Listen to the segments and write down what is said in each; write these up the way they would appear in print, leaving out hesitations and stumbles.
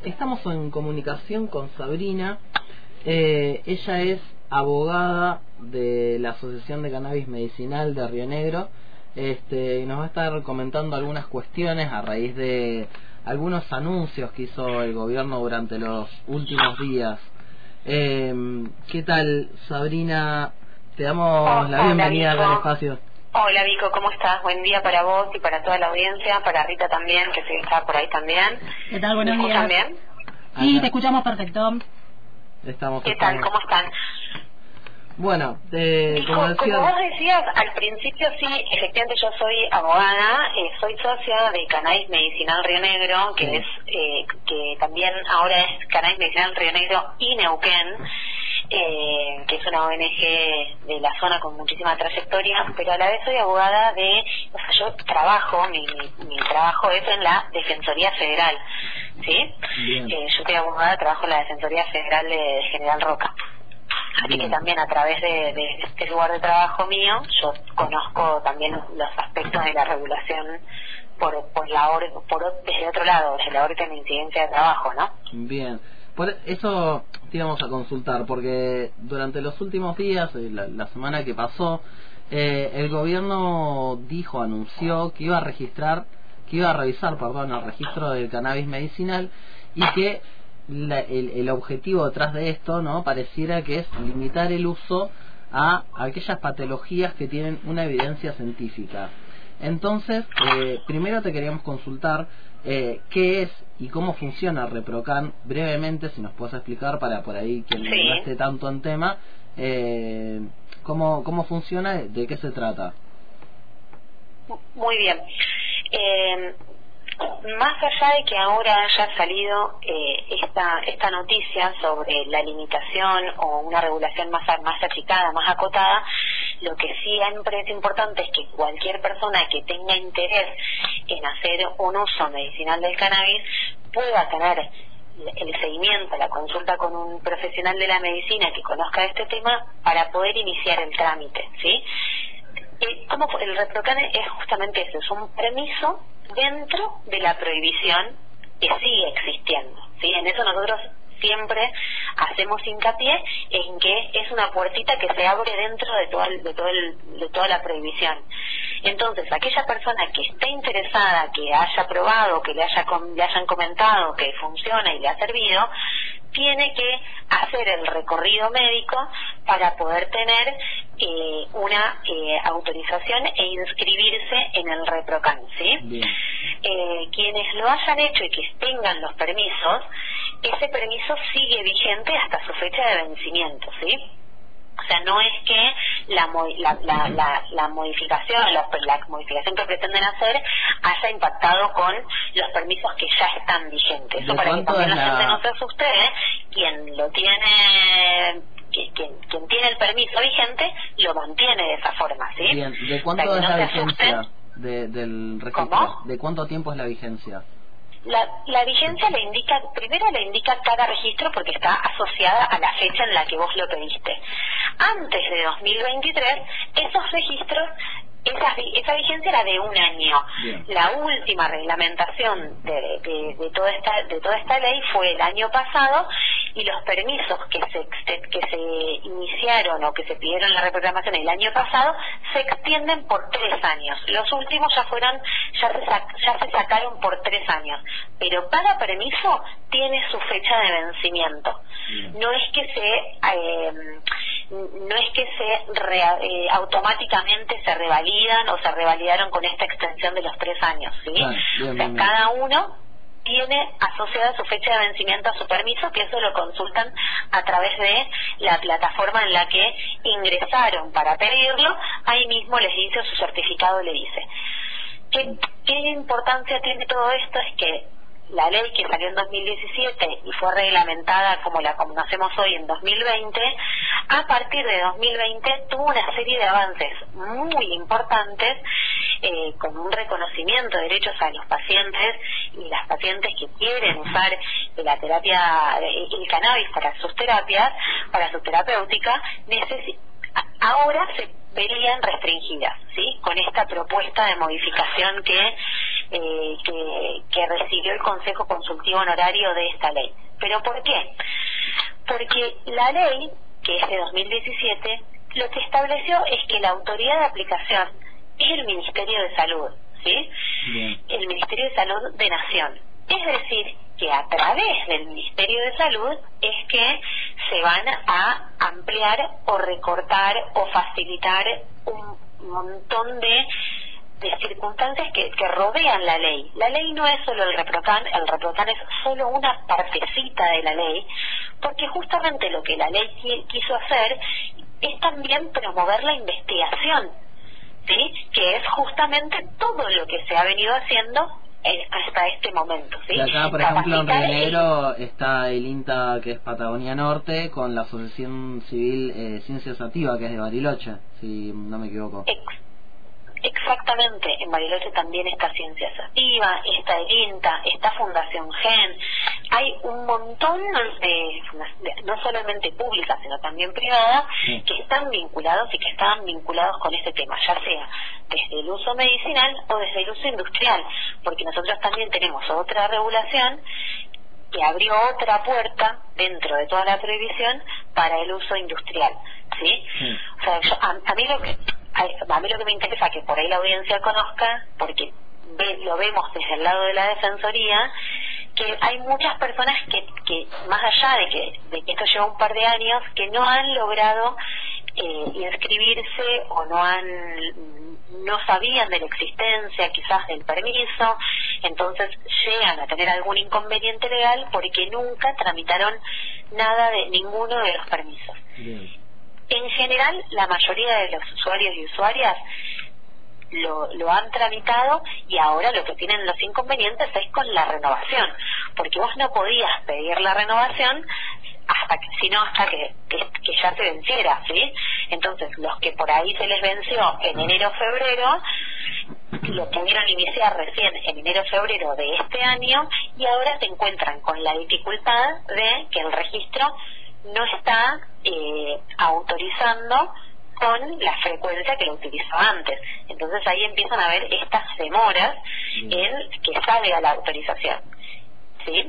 Estamos en comunicación con Sabrina. Ella es abogada de la Asociación de Cannabis Medicinal de Río Negro. Y nos va a estar comentando algunas cuestiones a raíz de algunos anuncios que hizo el gobierno durante los últimos días. ¿Qué tal, Sabrina? Te damos la bienvenida al espacio. Hola, Vico, ¿cómo estás? Buen día para vos y para toda la audiencia, para Rita también, que sí está por ahí también. ¿Qué tal? Buenos días. ¿Me escuchan bien? Sí, te escuchamos perfecto. ¿Qué tal? ¿Cómo están? Bueno, como vos decías, al principio sí, efectivamente yo soy abogada, soy socia de Cannabis Medicinal Río Negro, que es que también ahora es Cannabis Medicinal Río Negro y Neuquén, que es una ONG de la zona con muchísima trayectoria, pero a la vez soy abogada yo trabajo, mi trabajo es en la Defensoría Federal, ¿sí? Yo soy abogada, trabajo en la Defensoría Federal de General Roca. Así que también a través de este lugar de trabajo mío, yo conozco también los aspectos de la regulación desde otro lado, desde la órbita de incidencia de trabajo, ¿no? Bien. Por eso te íbamos a consultar, porque durante los últimos días, la semana que pasó, el gobierno anunció que iba a revisar el registro del cannabis medicinal, y que el objetivo detrás de esto, ¿no?, pareciera que es limitar el uso a aquellas patologías que tienen una evidencia científica. Entonces, primero te queríamos consultar qué es y cómo funciona ReproCan, brevemente, si nos puedes explicar, para por ahí quien no esté tanto en tema, cómo funciona, de qué se trata. Muy bien. Más allá de que ahora haya salido esta noticia sobre la limitación o una regulación más achicada, más acotada, lo que siempre es importante es que cualquier persona que tenga interés en hacer un uso medicinal del cannabis pueda tener el seguimiento, la consulta con un profesional de la medicina que conozca este tema para poder iniciar el trámite, ¿sí? El ReproCan es justamente eso, es un permiso dentro de la prohibición que sigue existiendo, ¿sí? En eso nosotros siempre hacemos hincapié en que es una puertita que se abre dentro de toda la prohibición. Entonces, aquella persona que esté interesada, que haya probado, que le hayan comentado que funciona y le ha servido, tiene que hacer el recorrido médico para poder tener una autorización e inscribirse en el ReproCan, ¿sí? Quienes lo hayan hecho y que tengan los permisos, ese permiso sigue vigente hasta su fecha de vencimiento, ¿sí? O sea, no es que la modificación que pretenden hacer haya impactado con los permisos que ya están vigentes. Eso para que también la gente no se asuste, quien lo tiene, quien tiene el permiso vigente, lo mantiene de esa forma, ¿sí? Bien. ¿De cuánto es la vigencia del registro? ¿Cómo? ¿De cuánto tiempo es la vigencia? La vigencia le indica cada registro porque está asociada a la fecha en la que vos lo pediste. Antes de 2023, esos registros, esa vigencia era de un año. Bien. La última reglamentación de toda esta ley fue el año pasado, y los permisos que se iniciaron o que se pidieron en la reprogramación el año pasado se extienden por 3 años. Los últimos ya se sacaron por 3 años, pero cada permiso tiene su fecha de vencimiento. No es que automáticamente se revalidan o se revalidaron con esta extensión de los 3 años, ¿sí? Cada uno tiene asociada su fecha de vencimiento a su permiso, que eso lo consultan a través de la plataforma en la que ingresaron para pedirlo. Ahí mismo les dice, o su certificado le dice. ¿Qué importancia tiene todo esto? Es que la ley que salió en 2017 y fue reglamentada como la conocemos hoy en 2020, a partir de 2020 tuvo una serie de avances muy importantes, con un reconocimiento de derechos a los pacientes y las pacientes que quieren usar la terapia, el cannabis para sus terapias, para su terapéutica. Ahora verían restringidas, ¿sí? Con esta propuesta de modificación que recibió el Consejo Consultivo Honorario de esta ley. ¿Pero por qué? Porque la ley, que es de 2017, lo que estableció es que la autoridad de aplicación es el Ministerio de Salud, ¿sí? Bien. El Ministerio de Salud de Nación. Es decir, que a través del Ministerio de Salud es que se van a ampliar o recortar o facilitar un montón de circunstancias que rodean la ley. La ley no es solo el REPROCAN es solo una partecita de la ley, porque justamente lo que la ley quiso hacer es también promover la investigación, ¿sí? Que es justamente todo lo que se ha venido haciendo hasta este momento, ¿sí? Y acá, por ejemplo, en Río Negro está el INTA, que es Patagonia Norte, con la Asociación Civil Ciencia Sativa, que es de Bariloche, si no me equivoco. Exactamente, en Bariloche también está Ciencia Sativa, está el INTA, está Fundación GEN. Hay un montón de no solamente públicas, sino también privadas, que están vinculados y que estaban vinculados con este tema, ya sea desde el uso medicinal o desde el uso industrial, porque nosotros también tenemos otra regulación que abrió otra puerta dentro de toda la prohibición para el uso industrial, ¿sí? O sea, a mí lo que me interesa que por ahí la audiencia conozca, porque lo vemos desde el lado de la Defensoría, que hay muchas personas que más allá de que esto lleva un par de años, que no han logrado inscribirse o no sabían de la existencia quizás del permiso, entonces llegan a tener algún inconveniente legal porque nunca tramitaron nada de ninguno de los permisos. Bien. En general, la mayoría de los usuarios y usuarias lo han tramitado, y ahora lo que tienen los inconvenientes es con la renovación, porque vos no podías pedir la renovación hasta que ya se venciera, ¿sí? Entonces, los que por ahí se les venció en enero-febrero, lo pudieron iniciar recién en enero-febrero de este año, y ahora se encuentran con la dificultad de que el registro no está autorizando con la frecuencia que lo utilizó antes. Entonces ahí empiezan a haber estas demoras en que salga la autorización, ¿sí?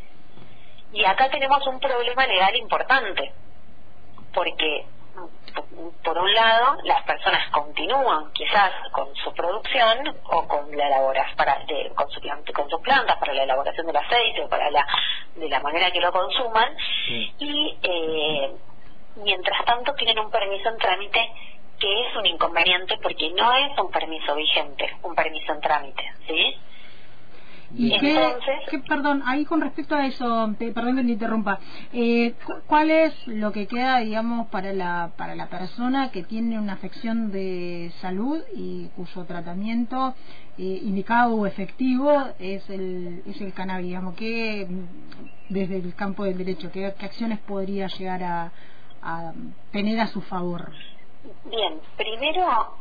Y acá tenemos un problema legal importante, porque por un lado las personas continúan quizás con su producción o con la elaboración con sus plantas para la elaboración del aceite o de la manera que lo consuman, y mientras tanto tienen un permiso en trámite que es un inconveniente porque no es un permiso vigente, un permiso en trámite, ¿sí? ¿Y entonces, perdón, ahí con respecto a eso, perdón que te interrumpa, ¿cuál es lo que queda, digamos, para la persona que tiene una afección de salud y cuyo tratamiento indicado o efectivo es el cannabis? Digamos, que desde el campo del derecho, ¿qué acciones podría llegar a tener a su favor? Bien, primero,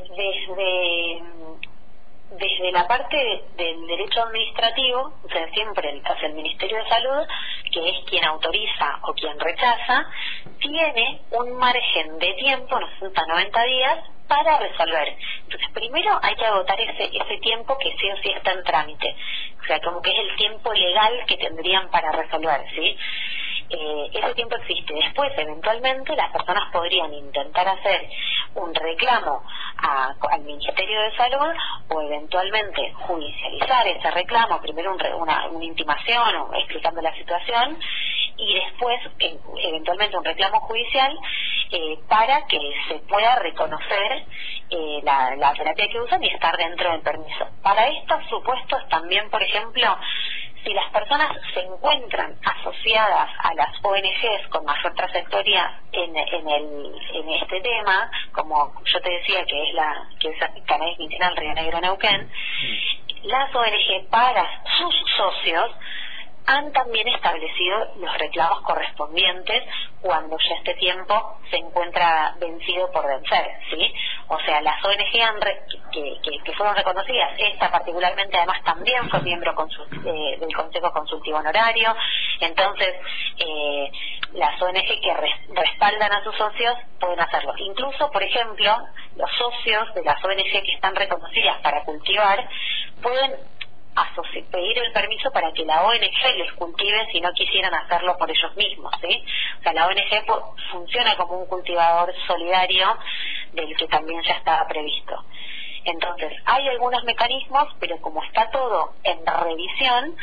desde la parte del derecho administrativo, o sea, siempre hacia el Ministerio de Salud, que es quien autoriza o quien rechaza, tiene un margen de tiempo, unos 90 días, para resolver. Entonces, primero hay que agotar ese tiempo que sí o sí está en trámite. O sea, como que es el tiempo legal que tendrían para resolver, ¿sí? Ese tiempo existe. Después, eventualmente, las personas podrían intentar hacer un reclamo al Ministerio de Salud, o eventualmente judicializar ese reclamo, primero una intimación o explicando la situación, y después eventualmente un reclamo judicial para que se pueda reconocer la terapia que usan y estar dentro del permiso. Para estos supuestos también, por ejemplo, si las personas se encuentran asociadas a las ONGs con mayor trayectoria en este tema, como yo te decía que es Cannabis Medicinal Río Negro Neuquén, las ONG para sus socios han también establecido los reclamos correspondientes cuando ya este tiempo se encuentra vencido por vencer, ¿sí? O sea, las ONG que fueron reconocidas, esta particularmente además también fue miembro del Consejo Consultivo Honorario, entonces las ONG que respaldan a sus socios pueden hacerlo. Incluso, por ejemplo, los socios de las ONG que están reconocidas para cultivar pueden pedir el permiso para que la ONG les cultive si no quisieran hacerlo por ellos mismos, ¿sí? O sea, la ONG funciona como un cultivador solidario del que también ya estaba previsto. Entonces, hay algunos mecanismos, pero como está todo en revisión,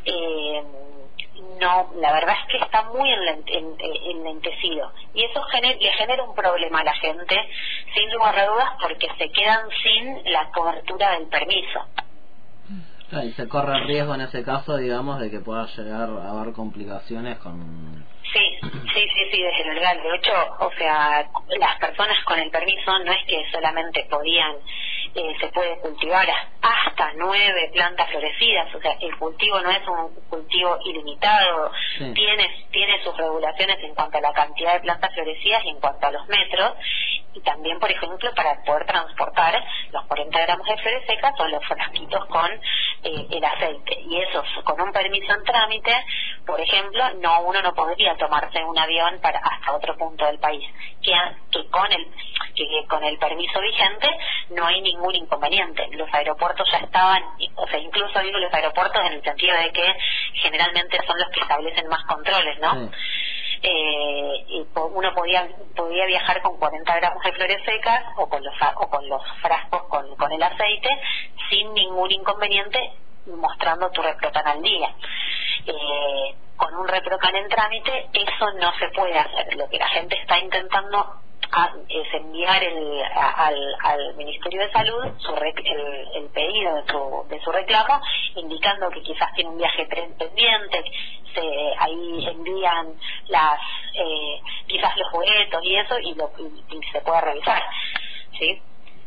no, la verdad es que está muy enlentecido. Y eso le genera un problema a la gente, sin lugar a dudas, porque se quedan sin la cobertura del permiso. Y se corre el riesgo en ese caso, digamos, de que pueda llegar a haber complicaciones con... Sí, desde lo legal. De hecho, o sea, las personas con el permiso no es que solamente podían, se puede cultivar hasta 9 plantas florecidas, o sea, el cultivo no es un cultivo ilimitado, sí. Tiene sus regulaciones en cuanto a la cantidad de plantas florecidas y en cuanto a los metros, y también, por ejemplo, para poder transportar los 40 gramos de flores secas o los frasquitos con el aceite. Y eso, con un permiso en trámite, por ejemplo, uno no podría tomarse un avión hasta otro punto del país, que con el permiso vigente no hay ningún inconveniente. Los aeropuertos ya estaban, o sea, incluso digo los aeropuertos en el sentido de que generalmente son los que establecen más controles, ¿no? Sí. Y uno podía viajar con 40 gramos de flores secas o con los frascos con el aceite sin ningún inconveniente, mostrando tu reprocan al día. Con un reprocan en trámite eso no se puede hacer. Lo que la gente está intentando es enviar al Ministerio de Salud el pedido de su reclamo, indicando que quizás tiene un viaje pendiente. Ahí envían quizás los boletos y eso, y se puede revisar, ¿sí?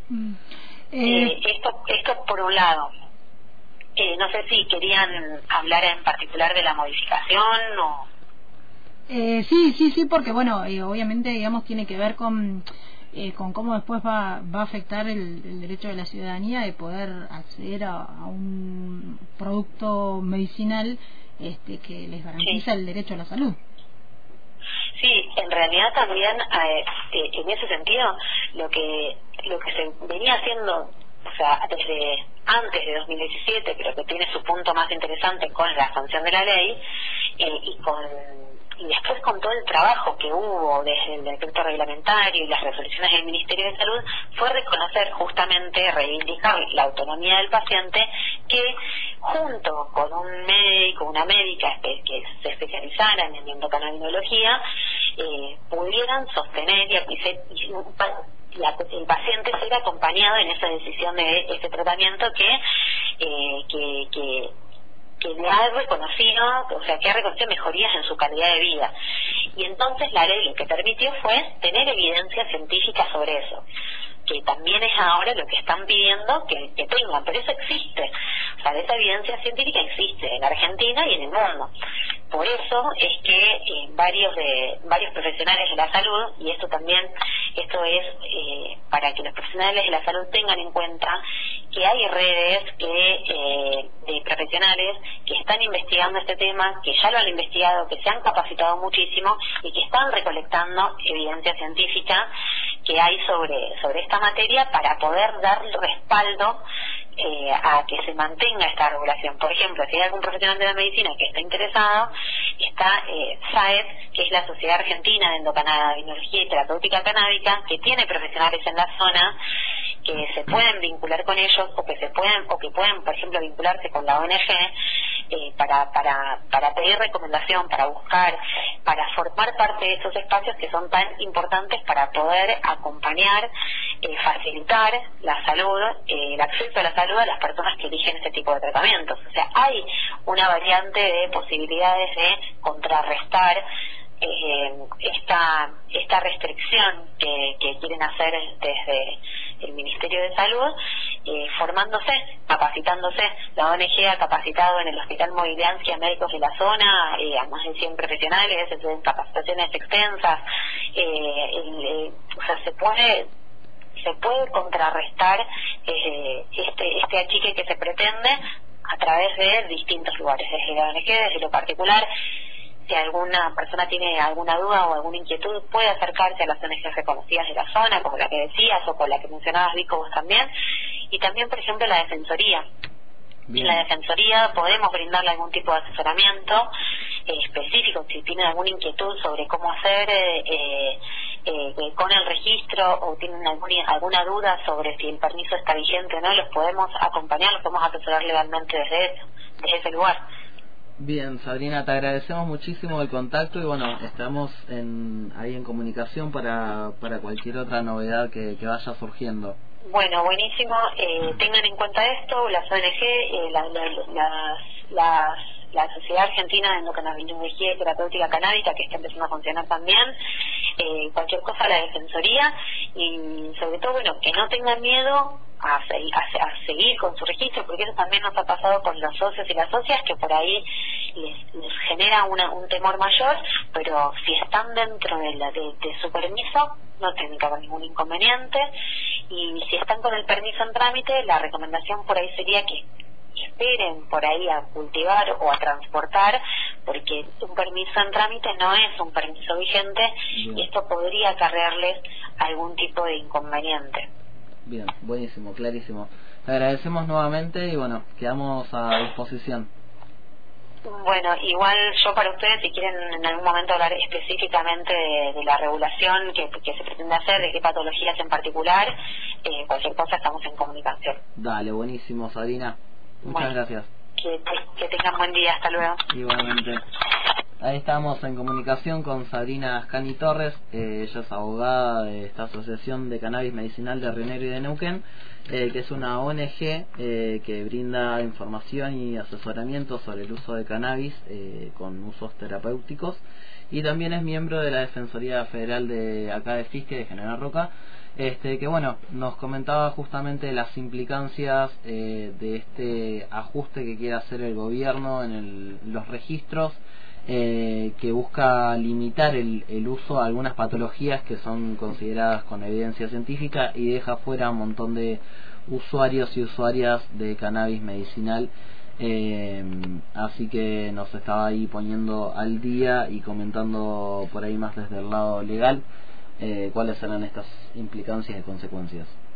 Esto por un lado. No sé si querían hablar en particular de la modificación o... Sí, porque bueno, obviamente, digamos, tiene que ver con cómo después va a afectar el derecho de la ciudadanía de poder acceder a un producto medicinal que les garantiza el derecho a la salud. Sí, en realidad también en ese sentido lo que se venía haciendo, o sea, desde antes de 2017, pero que tiene su punto más interesante con la sanción de la ley y después con todo el trabajo que hubo desde el decreto reglamentario y las resoluciones del Ministerio de Salud, fue reconocer justamente, reivindicar la autonomía del paciente, que junto con un médico, una médica que se especializaran en endocrinología, pudieran sostener el paciente ser acompañado en esa decisión de ese tratamiento que le ha reconocido, o sea, que ha reconocido mejorías en su calidad de vida. Y entonces la ley lo que permitió fue tener evidencia científica sobre eso, que también es ahora lo que están pidiendo que tengan, pero eso existe. O sea, esa evidencia científica existe en Argentina y en el mundo. Por eso es que varios profesionales de la salud, y esto es para que los profesionales de la salud tengan en cuenta que hay redes de profesionales que están investigando este tema, que ya lo han investigado, que se han capacitado muchísimo y que están recolectando evidencia científica que hay sobre esta materia para poder dar respaldo a que se mantenga esta regulación. Por ejemplo, si hay algún profesional de la medicina que está interesado, está SAED, que es la Sociedad Argentina de Endocrinología y Terapéutica Canábica, que tiene profesionales en la zona que se pueden vincular con ellos o que pueden, por ejemplo, vincularse con la ONG para pedir recomendación, para buscar, para formar parte de esos espacios que son tan importantes para poder acompañar, facilitar la salud, el acceso a la salud a las personas que eligen este tipo de tratamientos. O sea, hay una variante de posibilidades de contrarrestar esta restricción que quieren hacer desde el Ministerio de Salud, formándose, capacitándose. La ONG ha capacitado en el Hospital Movileancia médicos de la zona, a más de 100 profesionales, en capacitaciones extensas. O sea, se puede contrarrestar este achique que se pretende a través de distintos lugares, desde la ONG, desde lo particular. si alguna persona tiene alguna duda o alguna inquietud, puede acercarse a las ONGs reconocidas de la zona, como la que decías o con la que mencionabas, Vico, vos también, y también, por ejemplo, la Defensoría. Bien. En la Defensoría podemos brindarle algún tipo de asesoramiento específico, si tienen alguna inquietud sobre cómo hacer con el registro o tienen alguna duda sobre si el permiso está vigente o no, los podemos acompañar, los podemos asesorar legalmente desde ese lugar. Bien, Sabrina, te agradecemos muchísimo el contacto y bueno, estamos ahí en comunicación para cualquier otra novedad que vaya surgiendo. Bueno, buenísimo. Tengan en cuenta esto, las ONG, la Sociedad Argentina de Endocrinología y Terapéutica Canábica, que está empezando a funcionar también, cualquier cosa, la Defensoría, y sobre todo, bueno, que no tengan miedo a seguir con su registro, porque eso también nos ha pasado con los socios y las socias, que por ahí les genera un temor mayor, pero si están dentro de su permiso, no tienen que haber ningún inconveniente, y si están con el permiso en trámite, la recomendación por ahí sería que esperen por ahí a cultivar o a transportar, porque un permiso en trámite no es un permiso vigente. Bien. Y esto podría acarrearles algún tipo de inconveniente. Bien, buenísimo, clarísimo. Te agradecemos nuevamente y bueno, quedamos a disposición. Bueno, igual yo para ustedes, si quieren en algún momento hablar específicamente de la regulación que se pretende hacer, de qué patologías en particular, cualquier cosa estamos en comunicación. Dale, buenísimo, Sabrina. Muchas gracias. Que tengan buen día, hasta luego. Igualmente. Ahí estamos en comunicación con Sabrina Ascani Torres, ella es abogada de esta Asociación de Cannabis Medicinal de Río Negro y de Neuquén, que es una ONG que brinda información y asesoramiento sobre el uso de cannabis con usos terapéuticos, y también es miembro de la Defensoría Federal de acá de Fisque, de General Roca, que bueno, nos comentaba justamente las implicancias de este ajuste que quiere hacer el gobierno en los registros, que busca limitar el uso a algunas patologías que son consideradas con evidencia científica y deja fuera un montón de usuarios y usuarias de cannabis medicinal. Así que nos estaba ahí poniendo al día y comentando por ahí más desde el lado legal cuáles serán estas implicancias y consecuencias.